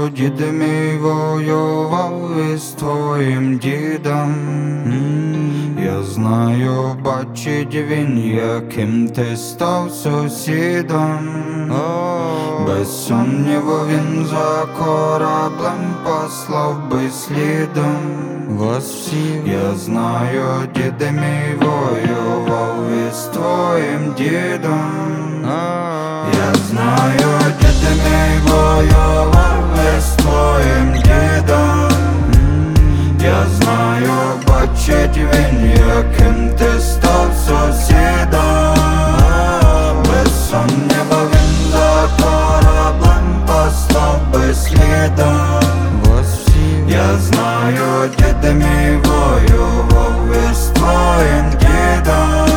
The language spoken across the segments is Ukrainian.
дід мій воював із твоїм дідом. Я знаю, бачить він, яким ти став сусідом. Без сумніву він за кораблем послав би слідом вас всіх. Я знаю, дід мій воював із твоїм дідом. Я знаю, дід мій воював із твоїм дідом. Я знаю, бачить він, яким ти став сусідом. Без сумніву він за кораблем послав би слідом вас всіх. Я знаю, дід мій воював із твоїм дідом.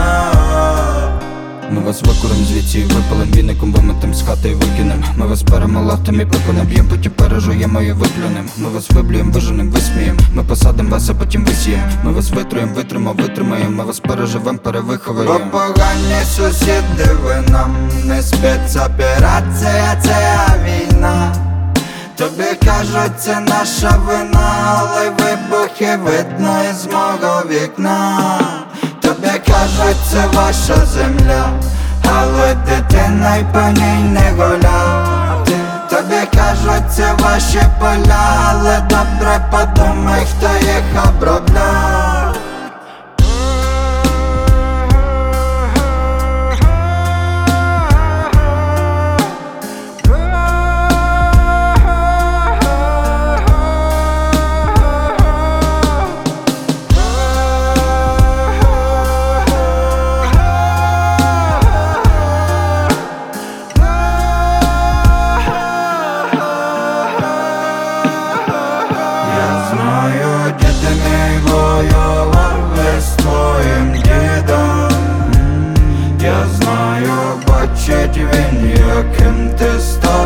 Ми вас викурим звідси і випалим віником, виметим з хати і викинем. Ми вас перемолотим і пику наб'єм, потім пережуємо і виплюнем. Ми вас виблюєм, виженем, висмієм. Ми посадим вас, а потім висієм. Ми вас витруєм, витримаємо. Ми вас переживем, перевиховуєм. Бо погані сусіди, ви нам не спецоперація, це війна. Тобі кажуть, це наша вина, але вибухи видно із мого вікна. Тобі кажуть, це ваша земля, але дитина й по ній не гуляв. Тобі кажуть, це ваші поля, але добре подумай, хто їх обробляв. Дід мій воював із твоїм дідом. Я знаю, бачить він, яким ти став